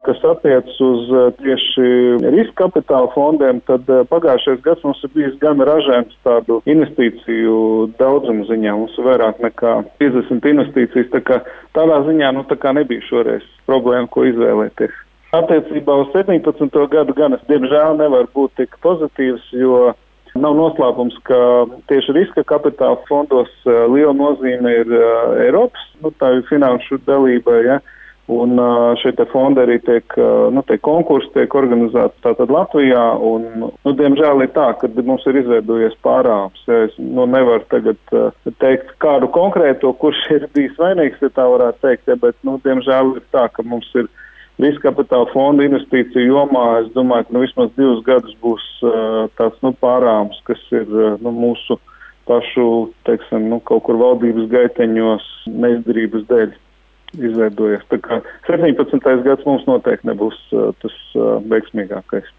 Kas attiecas uz tieši riska kapitāla fondiem, tad pagājušais gads mums ir bijis gan ražēns tādu investīciju daudzumu ziņā. Mums ir vairāk nekā 50 investīcijas, tā kā tādā ziņā nebija šoreiz problēma, ko izvēlēties. Attiecībā uz 17. gadu gan es diemžēl nevaru būt tik pozitīvs, jo nav noslēpums, ka tieši riska kapitāla fondos liela nozīme ir Eiropas, tā ir finanšu dalība, ja. Un šie te fondi arī tiek konkursi tiek organizēti tātad Latvijā, un, diemžēl ir tā, ka mums ir izveidojies pārāvums. Ja, es nevaru tagad teikt kādu konkrēto, kurš ir bijis vainīgs, ja tā varētu teikt, ja, bet, diemžēl ir tā, ka mums ir riska kapitāla fonda investīciju jomā, es domāju, ka vismaz 2 gadus būs tāds, pārāvums, kas ir, mūsu pašu, teiksim, kaut kur valdības gaiteņos neizdarības dēļ izveidojies. Tā kā 17. gads mums noteikti nebūs tas veiksmīgākais.